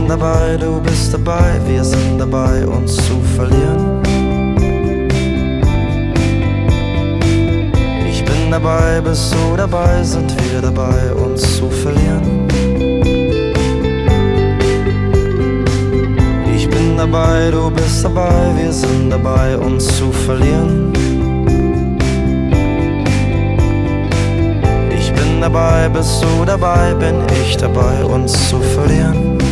bin dabei, du bist dabei, wir sind dabei, uns zu verlieren. Ich bin dabei, bist du dabei, sind wir dabei, uns zu verlieren. Ich bin dabei, du bist dabei, wir sind dabei, uns zu verlieren. Ich bin dabei, bist du dabei, bin ich dabei, uns zu verlieren.